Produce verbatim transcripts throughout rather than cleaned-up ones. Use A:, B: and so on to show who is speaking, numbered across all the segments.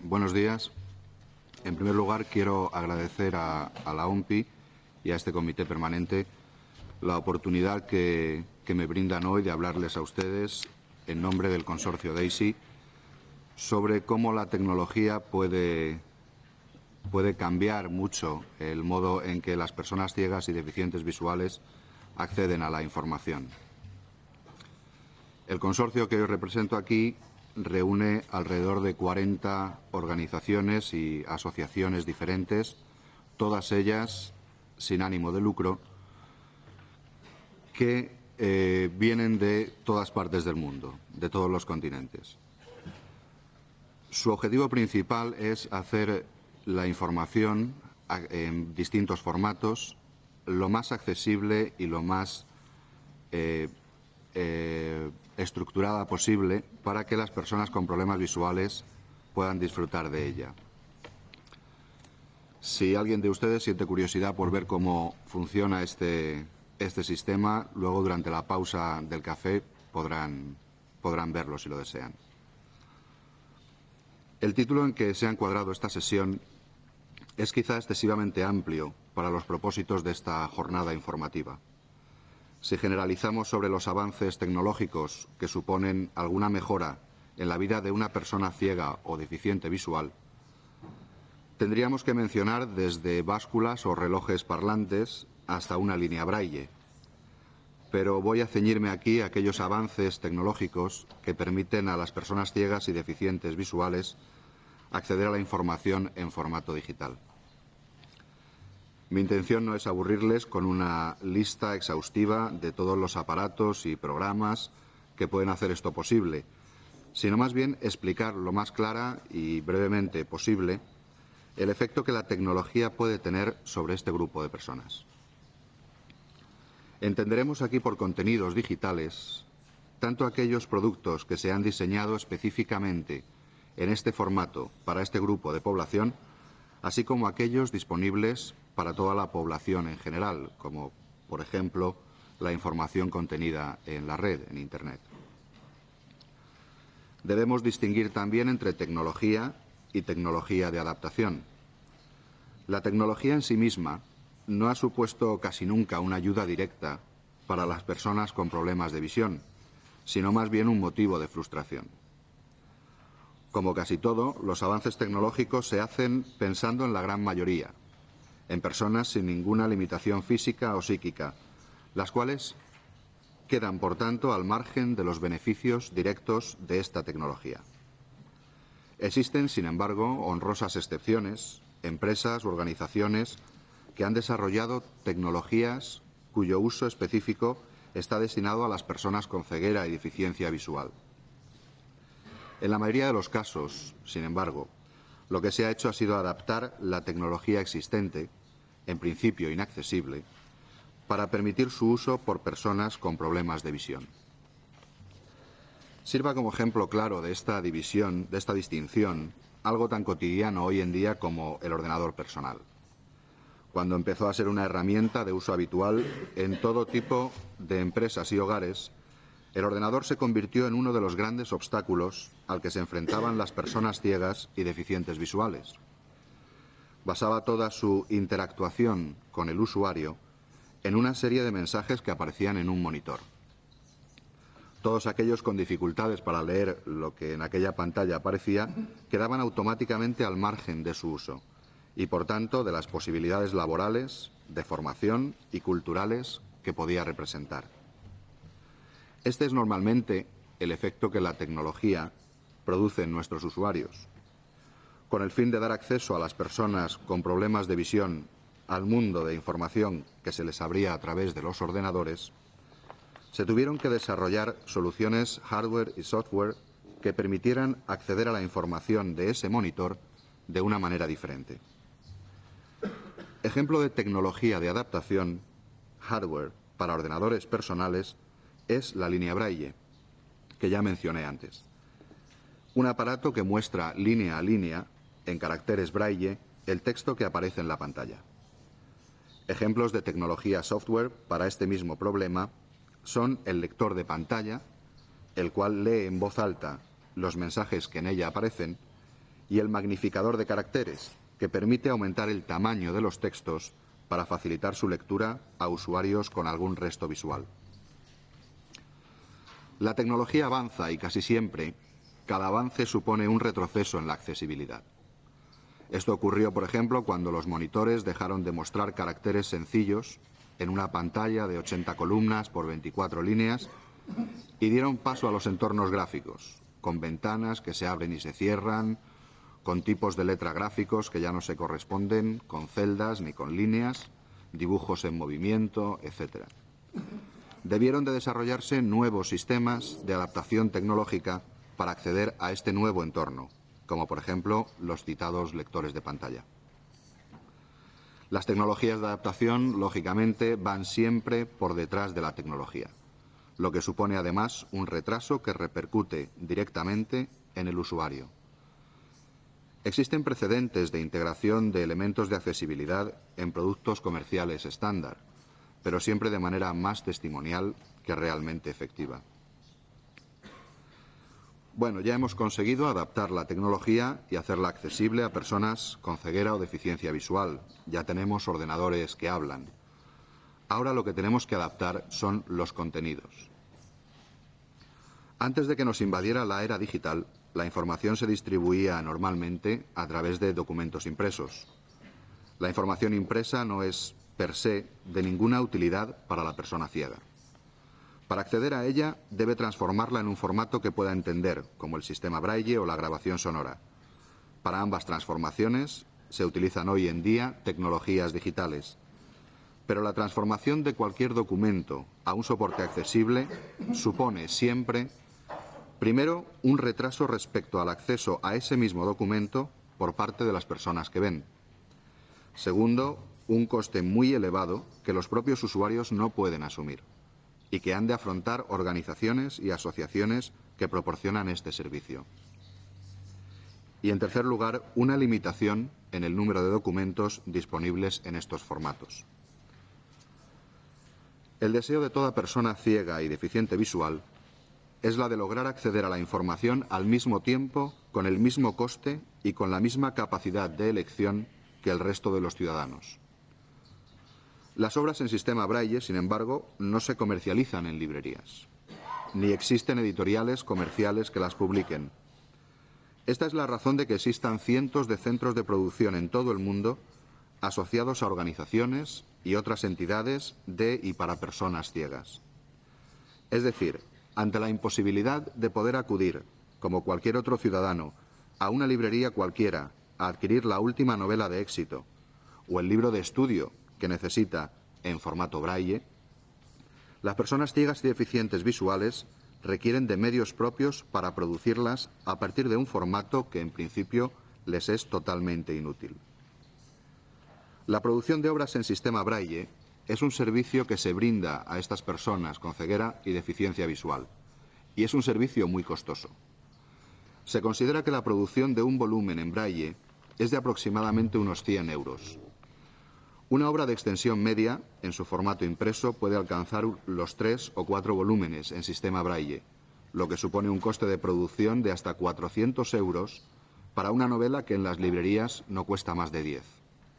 A: buenos días. En primer lugar, quiero agradecer a, a la O M P I y a este comité permanente la oportunidad que, que me brindan hoy de hablarles a ustedes en nombre del consorcio DAISY sobre cómo la tecnología puede, puede cambiar mucho el modo en que las personas ciegas y deficientes visuales acceden a la información. El consorcio que hoy represento aquí reúne alrededor de cuarenta organizaciones y asociaciones diferentes, todas ellas sin ánimo de lucro, que eh, vienen de todas partes del mundo, de todos los continentes. Su objetivo principal es hacer la información en distintos formatos lo más accesible y lo más eh, eh, estructurada posible para que las personas con problemas visuales puedan disfrutar de ella. Si alguien de ustedes siente curiosidad por ver cómo funciona este, este sistema, luego durante la pausa del café podrán, podrán verlo si lo desean. El título en que se ha encuadrado esta sesión es quizá excesivamente amplio para los propósitos de esta jornada informativa. Si generalizamos sobre los avances tecnológicos que suponen alguna mejora en la vida de una persona ciega o deficiente visual, tendríamos que mencionar desde básculas o relojes parlantes hasta una línea braille. Pero voy a ceñirme aquí a aquellos avances tecnológicos que permiten a las personas ciegas y deficientes visuales acceder a la información en formato digital. Mi intención no es aburrirles con una lista exhaustiva de todos los aparatos y programas que pueden hacer esto posible, sino más bien explicar lo más clara y brevemente posible el efecto que la tecnología puede tener sobre este grupo de personas. Entenderemos aquí por contenidos digitales tanto aquellos productos que se han diseñado específicamente en este formato para este grupo de población, así como aquellos disponibles para toda la población en general, como, por ejemplo, la información contenida en la red, en Internet. Debemos distinguir también entre tecnología y tecnología de adaptación. La tecnología en sí misma no ha supuesto casi nunca una ayuda directa para las personas con problemas de visión, sino más bien un motivo de frustración. Como casi todo, los avances tecnológicos se hacen pensando en la gran mayoría, en personas sin ninguna limitación física o psíquica, las cuales quedan, por tanto, al margen de los beneficios directos de esta tecnología. Existen, sin embargo, honrosas excepciones, empresas u organizaciones que han desarrollado tecnologías cuyo uso específico está destinado a las personas con ceguera y deficiencia visual. En la mayoría de los casos, sin embargo, lo que se ha hecho ha sido adaptar la tecnología existente, en principio inaccesible, para permitir su uso por personas con problemas de visión. Sirva como ejemplo claro de esta división, de esta distinción, algo tan cotidiano hoy en día como el ordenador personal. Cuando empezó a ser una herramienta de uso habitual en todo tipo de empresas y hogares, el ordenador se convirtió en uno de los grandes obstáculos al que se enfrentaban las personas ciegas y deficientes visuales. Basaba toda su interactuación con el usuario en una serie de mensajes que aparecían en un monitor. Todos aquellos con dificultades para leer lo que en aquella pantalla aparecía quedaban automáticamente al margen de su uso y, por tanto, de las posibilidades laborales, de formación y culturales que podía representar. Este es normalmente el efecto que la tecnología produce en nuestros usuarios. Con el fin de dar acceso a las personas con problemas de visión al mundo de información que se les abría a través de los ordenadores, se tuvieron que desarrollar soluciones hardware y software que permitieran acceder a la información de ese monitor de una manera diferente. Ejemplo de tecnología de adaptación, hardware para ordenadores personales, es la línea braille, que ya mencioné antes. Un aparato que muestra línea a línea, en caracteres braille, el texto que aparece en la pantalla. Ejemplos de tecnología software para este mismo problema son el lector de pantalla, el cual lee en voz alta los mensajes que en ella aparecen, y el magnificador de caracteres, que permite aumentar el tamaño de los textos para facilitar su lectura a usuarios con algún resto visual. La tecnología avanza y casi siempre cada avance supone un retroceso en la accesibilidad. Esto ocurrió, por ejemplo, cuando los monitores dejaron de mostrar caracteres sencillos en una pantalla de ochenta columnas por veinticuatro líneas y dieron paso a los entornos gráficos, con ventanas que se abren y se cierran, con tipos de letra gráficos que ya no se corresponden con celdas ni con líneas, dibujos en movimiento, etcétera. Debieron de desarrollarse nuevos sistemas de adaptación tecnológica para acceder a este nuevo entorno, como por ejemplo los citados lectores de pantalla. Las tecnologías de adaptación, lógicamente, van siempre por detrás de la tecnología, lo que supone además un retraso que repercute directamente en el usuario. Existen precedentes de integración de elementos de accesibilidad en productos comerciales estándar, pero siempre de manera más testimonial que realmente efectiva. Bueno, ya hemos conseguido adaptar la tecnología y hacerla accesible a personas con ceguera o deficiencia visual. Ya tenemos ordenadores que hablan. Ahora lo que tenemos que adaptar son los contenidos. Antes de que nos invadiera la era digital, la información se distribuía normalmente a través de documentos impresos. La información impresa no es, per se, de ninguna utilidad para la persona ciega. Para acceder a ella, debe transformarla en un formato que pueda entender, como el sistema Braille o la grabación sonora. Para ambas transformaciones se utilizan hoy en día tecnologías digitales. Pero la transformación de cualquier documento a un soporte accesible supone siempre, primero, un retraso respecto al acceso a ese mismo documento por parte de las personas que ven. Segundo, un coste muy elevado que los propios usuarios no pueden asumir y que han de afrontar organizaciones y asociaciones que proporcionan este servicio. Y, en tercer lugar, una limitación en el número de documentos disponibles en estos formatos. El deseo de toda persona ciega y deficiente visual es la de lograr acceder a la información al mismo tiempo, con el mismo coste y con la misma capacidad de elección que el resto de los ciudadanos. Las obras en sistema Braille, sin embargo, no se comercializan en librerías, ni existen editoriales comerciales que las publiquen. Esta es la razón de que existan cientos de centros de producción en todo el mundo asociados a organizaciones y otras entidades de y para personas ciegas. Es decir, ante la imposibilidad de poder acudir, como cualquier otro ciudadano, a una librería cualquiera a adquirir la última novela de éxito o el libro de estudio que necesita en formato Braille, las personas ciegas y deficientes visuales requieren de medios propios para producirlas a partir de un formato que en principio les es totalmente inútil. La producción de obras en sistema Braille es un servicio que se brinda a estas personas con ceguera y deficiencia visual, y es un servicio muy costoso. Se considera que la producción de un volumen en Braille es de aproximadamente unos cien euros. Una obra de extensión media, en su formato impreso, puede alcanzar los tres o cuatro volúmenes en sistema Braille, lo que supone un coste de producción de hasta cuatrocientos euros para una novela que en las librerías no cuesta más de diez.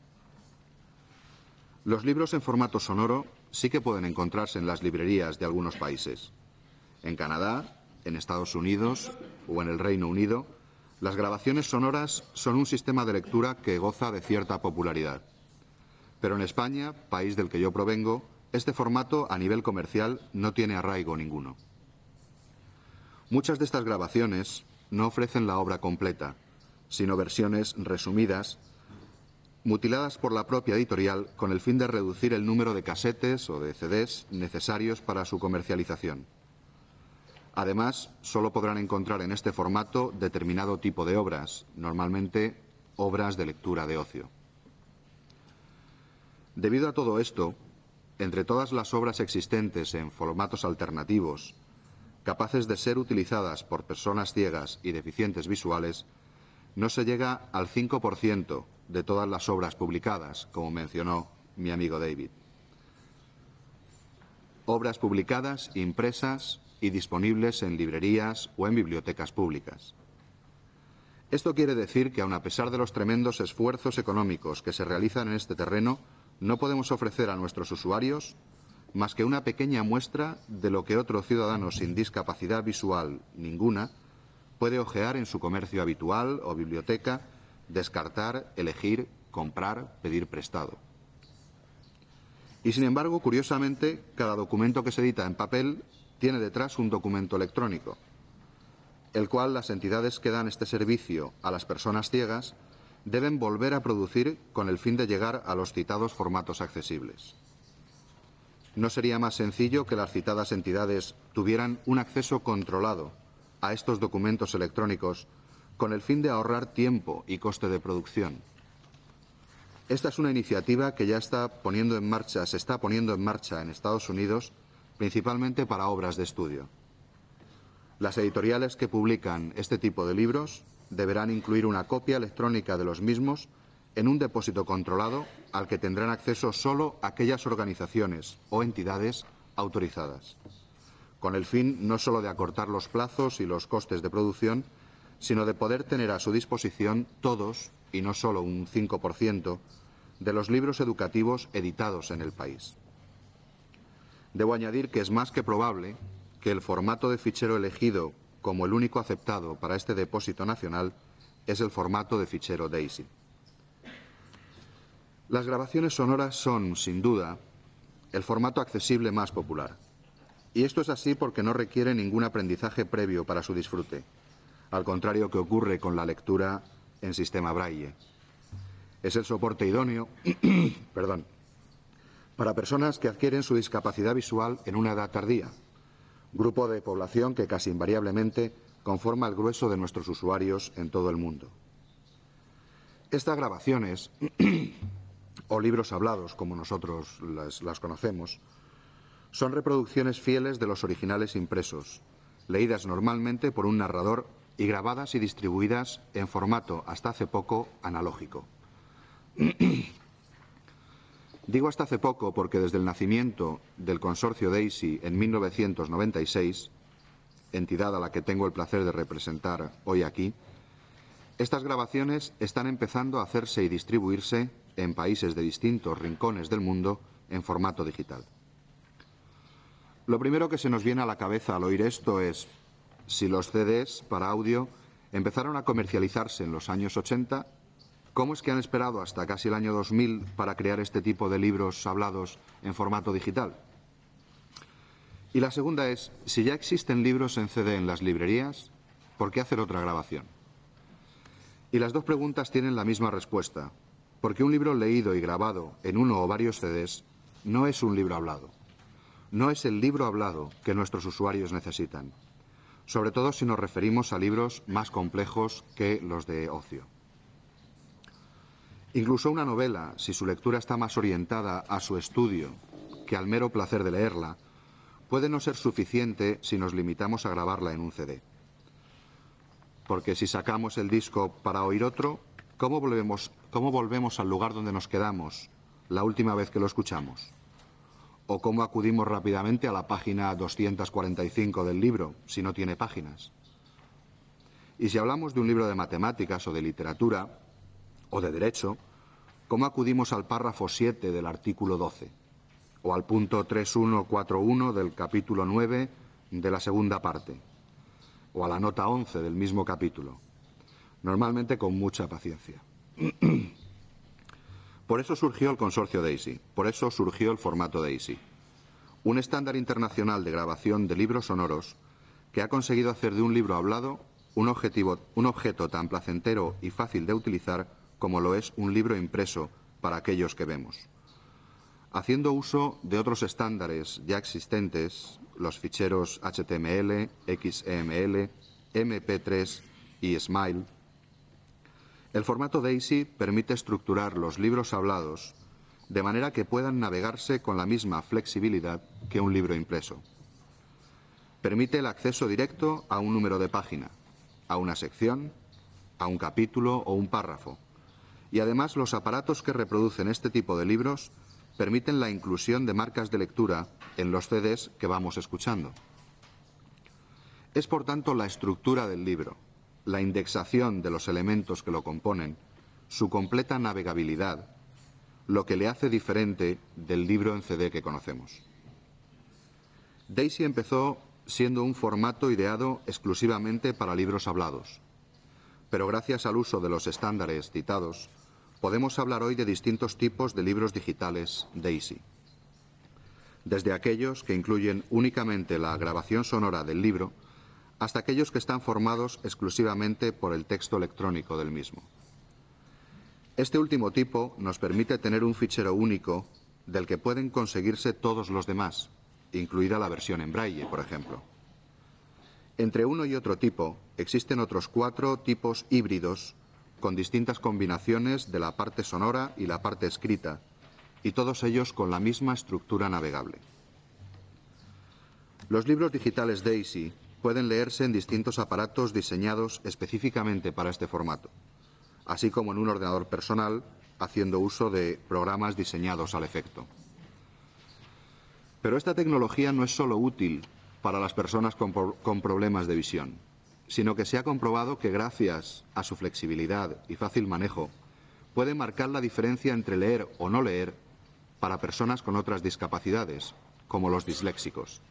A: Los libros en formato sonoro sí que pueden encontrarse en las librerías de algunos países. En Canadá, en Estados Unidos o en el Reino Unido, las grabaciones sonoras son un sistema de lectura que goza de cierta popularidad. Pero en España, país del que yo provengo, este formato a nivel comercial no tiene arraigo ninguno. Muchas de estas grabaciones no ofrecen la obra completa, sino versiones resumidas, mutiladas por la propia editorial con el fin de reducir el número de casetes o de C Ds necesarios para su comercialización. Además, solo podrán encontrar en este formato determinado tipo de obras, normalmente obras de lectura de ocio. Debido a todo esto, entre todas las obras existentes en formatos alternativos, capaces de ser utilizadas por personas ciegas y deficientes visuales, no se llega al cinco por ciento de todas las obras publicadas, como mencionó mi amigo David. Obras publicadas, impresas y disponibles en librerías o en bibliotecas públicas. Esto quiere decir que, aun a pesar de los tremendos esfuerzos económicos que se realizan en este terreno, no podemos ofrecer a nuestros usuarios más que una pequeña muestra de lo que otro ciudadano sin discapacidad visual ninguna puede hojear en su comercio habitual o biblioteca, descartar, elegir, comprar, pedir prestado. Y, sin embargo, curiosamente, cada documento que se edita en papel tiene detrás un documento electrónico, el cual las entidades que dan este servicio a las personas ciegas deben volver a producir con el fin de llegar a los citados formatos accesibles. ¿No sería más sencillo que las citadas entidades tuvieran un acceso controlado a estos documentos electrónicos con el fin de ahorrar tiempo y coste de producción? Esta es una iniciativa que ya está poniendo en marcha, se está poniendo en marcha en Estados Unidos, principalmente para obras de estudio. Las editoriales que publican este tipo de libros deberán incluir una copia electrónica de los mismos en un depósito controlado al que tendrán acceso solo aquellas organizaciones o entidades autorizadas, con el fin no solo de acortar los plazos y los costes de producción, sino de poder tener a su disposición todos, y no solo un cinco por ciento, de los libros educativos editados en el país. Debo añadir que es más que probable que el formato de fichero elegido como el único aceptado para este depósito nacional es el formato de fichero DAISY. Las grabaciones sonoras son, sin duda, el formato accesible más popular. Y esto es así porque no requiere ningún aprendizaje previo para su disfrute, al contrario que ocurre con la lectura en sistema Braille. Es el soporte idóneo perdón, para personas que adquieren su discapacidad visual en una edad tardía, grupo de población que casi invariablemente conforma el grueso de nuestros usuarios en todo el mundo. Estas grabaciones, o libros hablados, como nosotros las, las conocemos, son reproducciones fieles de los originales impresos, leídas normalmente por un narrador y grabadas y distribuidas en formato, hasta hace poco, analógico. Digo hasta hace poco porque desde el nacimiento del consorcio DAISY en mil novecientos noventa y seis, entidad a la que tengo el placer de representar hoy aquí, estas grabaciones están empezando a hacerse y distribuirse en países de distintos rincones del mundo en formato digital. Lo primero que se nos viene a la cabeza al oír esto es, si los C Ds para audio empezaron a comercializarse en los años ochenta, ¿cómo es que han esperado hasta casi el año dos mil para crear este tipo de libros hablados en formato digital? Y la segunda es, si ya existen libros en C D en las librerías, ¿por qué hacer otra grabación? Y las dos preguntas tienen la misma respuesta, porque un libro leído y grabado en uno o varios C Ds no es un libro hablado. No es el libro hablado que nuestros usuarios necesitan, sobre todo si nos referimos a libros más complejos que los de ocio. Incluso una novela, si su lectura está más orientada a su estudio que al mero placer de leerla, puede no ser suficiente si nos limitamos a grabarla en un C D. Porque si sacamos el disco para oír otro, ¿cómo volvemos, cómo volvemos al lugar donde nos quedamos la última vez que lo escuchamos? ¿O cómo acudimos rápidamente a la página doscientos cuarenta y cinco del libro, si no tiene páginas? Y si hablamos de un libro de matemáticas o de literatura, o de derecho, ¿cómo acudimos al párrafo siete del artículo doce? O al punto tres mil ciento cuarenta y uno del capítulo nueve de la segunda parte, o a la nota once del mismo capítulo, normalmente con mucha paciencia. Por eso surgió el consorcio DAISY, por eso surgió el formato DAISY, un estándar internacional de grabación de libros sonoros que ha conseguido hacer de un libro hablado un, objetivo, un objeto tan placentero y fácil de utilizar como lo es un libro impreso para aquellos que vemos. Haciendo uso de otros estándares ya existentes, los ficheros H T M L, X M L, M P tres y Smile, el formato DAISY permite estructurar los libros hablados de manera que puedan navegarse con la misma flexibilidad que un libro impreso. Permite el acceso directo a un número de página, a una sección, a un capítulo o un párrafo. Y además los aparatos que reproducen este tipo de libros permiten la inclusión de marcas de lectura en los C Ds que vamos escuchando. Es por tanto la estructura del libro, la indexación de los elementos que lo componen, su completa navegabilidad, lo que le hace diferente del libro en C D que conocemos. Daisy empezó siendo un formato ideado exclusivamente para libros hablados, pero gracias al uso de los estándares citados, podemos hablar hoy de distintos tipos de libros digitales Daisy. Desde aquellos que incluyen únicamente la grabación sonora del libro, hasta aquellos que están formados exclusivamente por el texto electrónico del mismo. Este último tipo nos permite tener un fichero único del que pueden conseguirse todos los demás, incluida la versión en braille, por ejemplo. Entre uno y otro tipo existen otros cuatro tipos híbridos con distintas combinaciones de la parte sonora y la parte escrita, y todos ellos con la misma estructura navegable. Los libros digitales Daisy pueden leerse en distintos aparatos diseñados específicamente para este formato, así como en un ordenador personal, haciendo uso de programas diseñados al efecto. Pero esta tecnología no es solo útil para las personas con, con problemas de visión, sino que se ha comprobado que gracias a su flexibilidad y fácil manejo, puede marcar la diferencia entre leer o no leer para personas con otras discapacidades, como los disléxicos.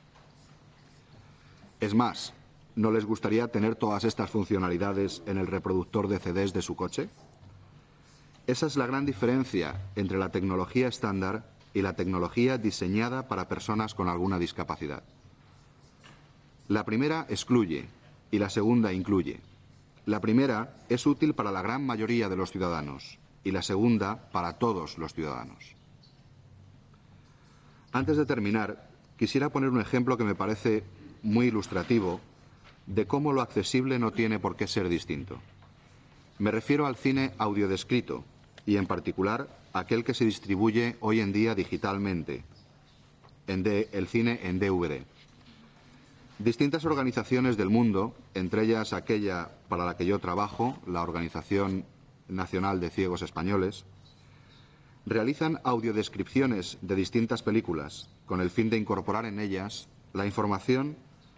A: Es más, ¿no les gustaría tener todas estas funcionalidades en el reproductor de C Ds de su coche? Esa es la gran diferencia entre la tecnología estándar y la tecnología diseñada para personas con alguna discapacidad. La primera excluye y la segunda incluye. La primera es útil para la gran mayoría de los ciudadanos y la segunda para todos los ciudadanos. Antes de terminar, quisiera poner un ejemplo que me parece muy ilustrativo de cómo lo accesible no tiene por qué ser distinto. Me refiero al cine audiodescrito y, en particular, aquel que se distribuye hoy en día digitalmente, en D, el cine en D V D. Distintas organizaciones del mundo, entre ellas aquella para la que yo trabajo, la Organización Nacional de Ciegos Españoles, realizan audiodescripciones de distintas películas con el fin de incorporar en ellas la información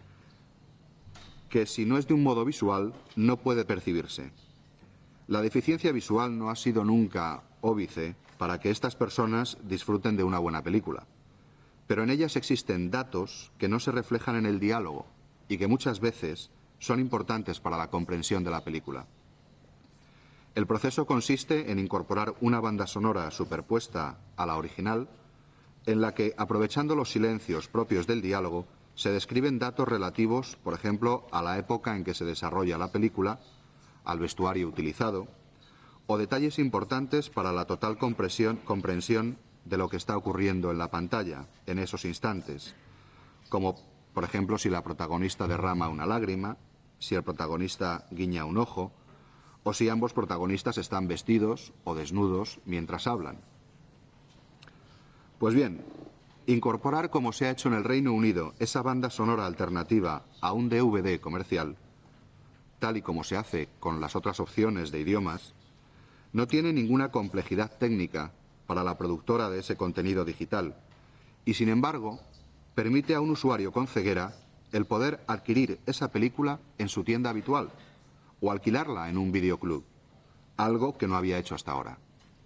A: que, si no es de un modo visual, no puede percibirse. La deficiencia visual no ha sido nunca óbice para que estas personas disfruten de una buena película, pero en ellas existen datos que no se reflejan en el diálogo y que muchas veces son importantes para la comprensión de la película. El proceso consiste en incorporar una banda sonora superpuesta a la original, en la que, aprovechando los silencios propios del diálogo, se describen datos relativos, por ejemplo, a la época en que se desarrolla la película, al vestuario utilizado, o detalles importantes para la total comprensión de lo que está ocurriendo en la pantalla en esos instantes, como, por ejemplo, si la protagonista derrama una lágrima, si el protagonista guiña un ojo, o si ambos protagonistas están vestidos o desnudos mientras hablan. Pues bien, incorporar, como se ha hecho en el Reino Unido, esa banda sonora alternativa a un D V D comercial, tal y como se hace con las otras opciones de idiomas, no tiene ninguna complejidad técnica para la productora de ese contenido digital y, sin embargo, permite a un usuario con ceguera el poder adquirir esa película en su tienda habitual o alquilarla en un videoclub, algo que no había hecho hasta ahora.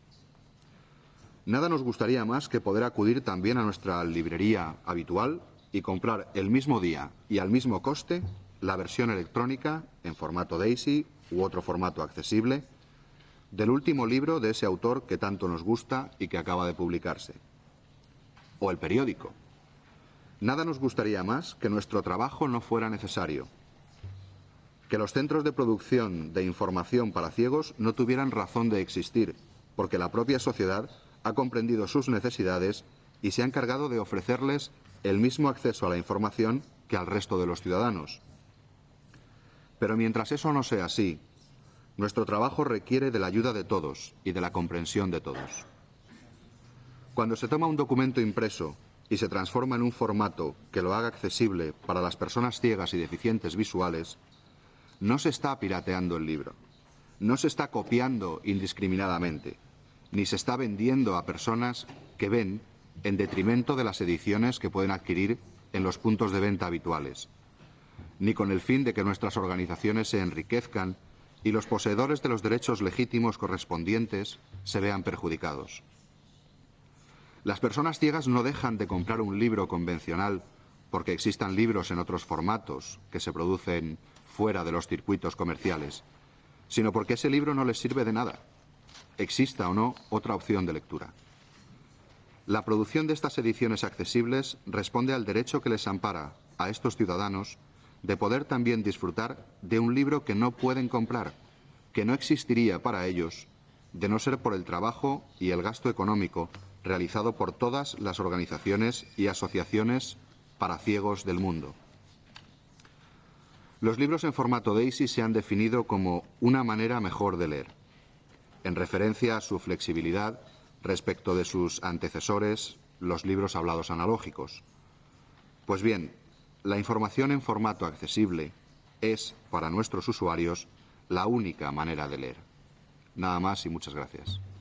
A: Nada nos gustaría más que poder acudir también a nuestra librería habitual y comprar el mismo día y al mismo coste la versión electrónica en formato Daisy u otro formato accesible del último libro de ese autor que tanto nos gusta y que acaba de publicarse. O el periódico. Nada nos gustaría más que nuestro trabajo no fuera necesario, que los centros de producción de información para ciegos no tuvieran razón de existir, porque la propia sociedad ha comprendido sus necesidades y se ha encargado de ofrecerles el mismo acceso a la información que al resto de los ciudadanos. Pero mientras eso no sea así, nuestro trabajo requiere de la ayuda de todos y de la comprensión de todos. Cuando se toma un documento impreso y se transforma en un formato que lo haga accesible para las personas ciegas y deficientes visuales, no se está pirateando el libro, no se está copiando indiscriminadamente, ni se está vendiendo a personas que ven en detrimento de las ediciones que pueden adquirir en los puntos de venta habituales. ni con el fin de que nuestras organizaciones se enriquezcan y los poseedores de los derechos legítimos correspondientes se vean perjudicados. Las personas ciegas no dejan de comprar un libro convencional porque existan libros en otros formatos que se producen fuera de los circuitos comerciales, sino porque ese libro no les sirve de nada, exista o no otra opción de lectura. La producción de estas ediciones accesibles responde al derecho que les ampara a estos ciudadanos de poder también disfrutar de un libro que no pueden comprar, que no existiría para ellos, de no ser por el trabajo y el gasto económico realizado por todas las organizaciones y asociaciones para ciegos del mundo. Los libros en formato DAISY se han definido como una manera mejor de leer, en referencia a su flexibilidad respecto de sus antecesores, los libros hablados analógicos. Pues bien, la información en formato accesible es, para nuestros usuarios, la única manera de leer. Nada más y muchas gracias.